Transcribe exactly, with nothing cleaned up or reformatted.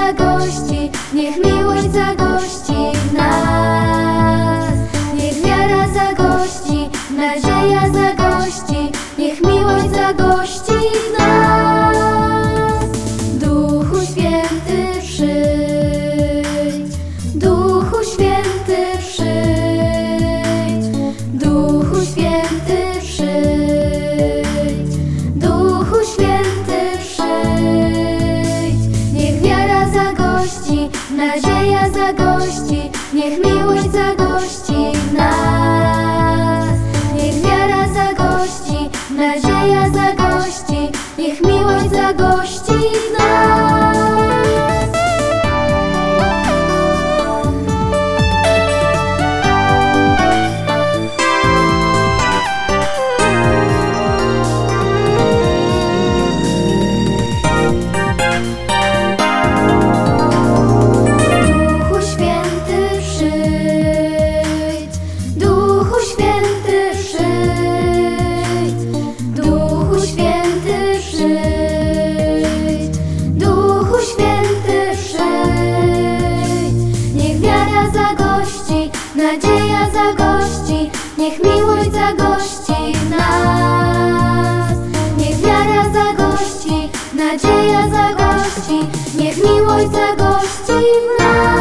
zagości, niech miłość zagości w nas. Niech wiara zagości, nadzieja zagości, niech miłość zagości w nas. Duchu Święty przyjdź, Duchu Święty przyjdź, Duchu Święty przyjdź, Duchu Święty przyjdź. Niech wiara zagości, nadzieja zagości, niech miłość zagości w nas. Niech wiara zagości, nadzieja zagości, niech miłość zagości w nas. Duchu Święty przyjdź, Duchu Święty przyjdź, Duchu Święty przyjdź, Duchu Święty przyjdź. Niech wiara zagości, nadzieja zagości, niech miłość zagości w nas. Niech wiara zagości, nadzieja zagości, niech miłość zagości w nas.